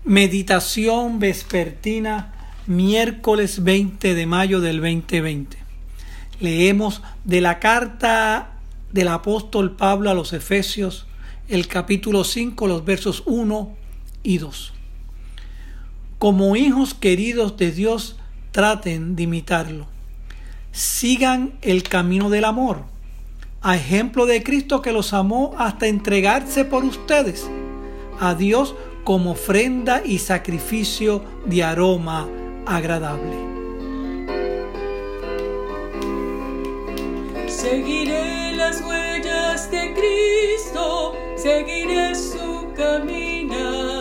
Meditación vespertina, miércoles 20 de mayo del 2020. Leemos de la carta del apóstol Pablo a los Efesios, el capítulo 5, los versos 1 y 2. Como hijos queridos de Dios, traten de imitarlo. Sigan el camino del amor, a ejemplo de Cristo, que los amó hasta entregarse por ustedes a Dios como ofrenda y sacrificio de aroma agradable. Seguiré las huellas de Cristo, seguiré su caminar.